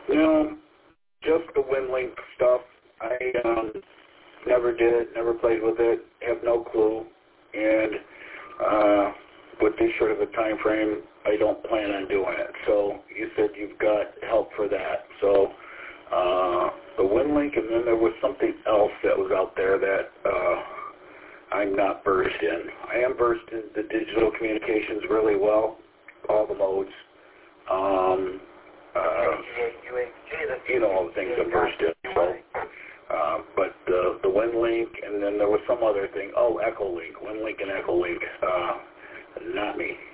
No, just the WinLink stuff. I never did it, never played with it, have no clue, and with this short of a time frame, I don't plan on doing it. So you said you've got help for that. So the WinLink, and then there was something else that was out there that I'm not versed in. I am versed in the digital communications really well, all the modes. You know all the things I'm versed in. So, but the WinLink, and then there was some other thing. Oh, EchoLink, WinLink and EchoLink. Not me.